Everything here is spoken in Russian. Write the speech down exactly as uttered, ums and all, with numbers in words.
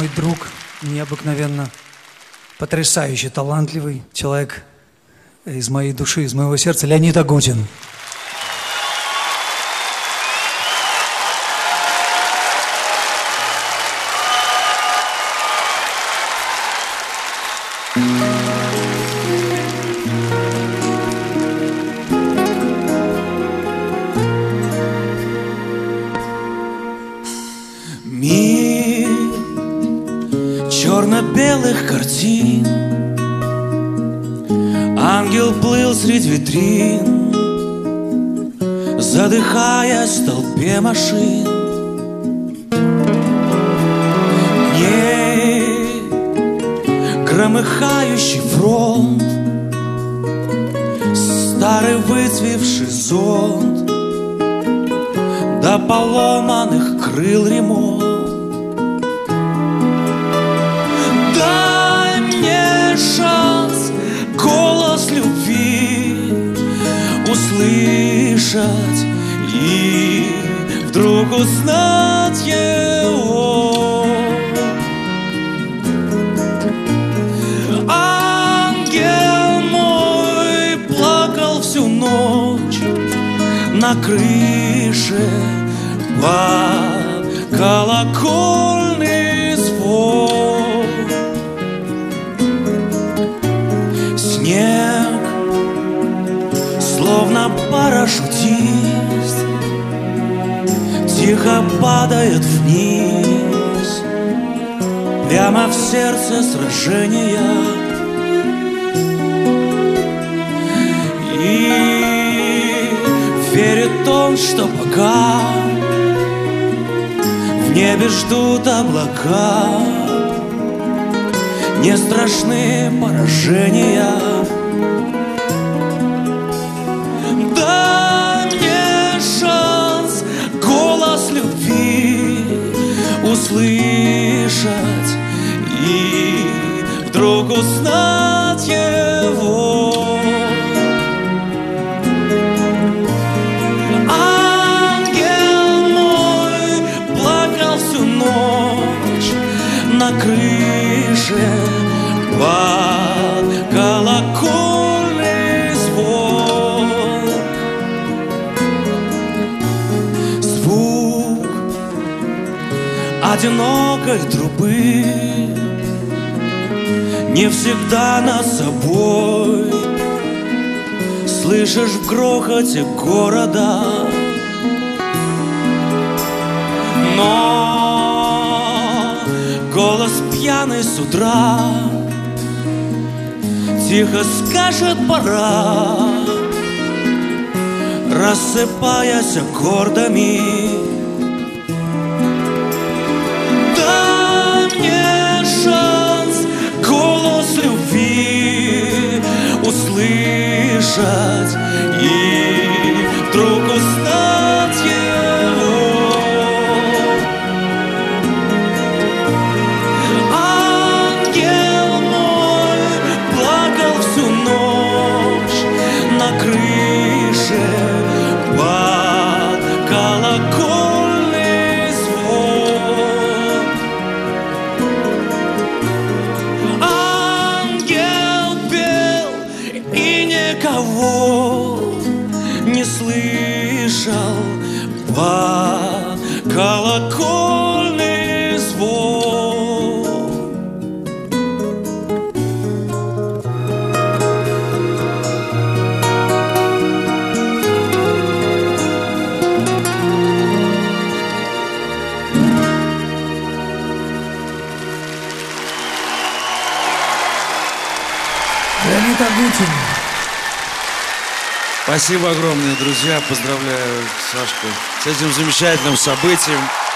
мой друг, необыкновенно потрясающий, талантливый человек из моей души, из моего сердца, Леонид Агутин. Мир черно-белых картин, ангел плыл среди витрин, задыхаясь в толпе машин. Не громыхающий фронт, старый выцвевший зонт, до поломанных крыл ремонт. Дай мне шанс, голос любви услышать и вдруг узнать его. Ангел мой плакал всю ночь на крыше под колокольный звон. Снег, словно парашютист, тихо падает вниз, прямо в сердце сражения. И верит он, что пока в небе ждут облака, не страшны поражения. Дай мне шанс, голос любви услышать и вдруг узнать его. На крыше под колокольный звон. Звук одинокой трубы не всегда над собой слышишь в грохоте города. Но голос пьяный с утра тихо скажет пора, рассыпаясь аккордами. Дай мне шанс, голос любви услышать и вдруг узнать его. Крыше под колокольный звон. Ангел пел и никого не слышал под колокольный звон. Леонид Агутин. Спасибо огромное, друзья. Поздравляю Сашку с этим замечательным событием.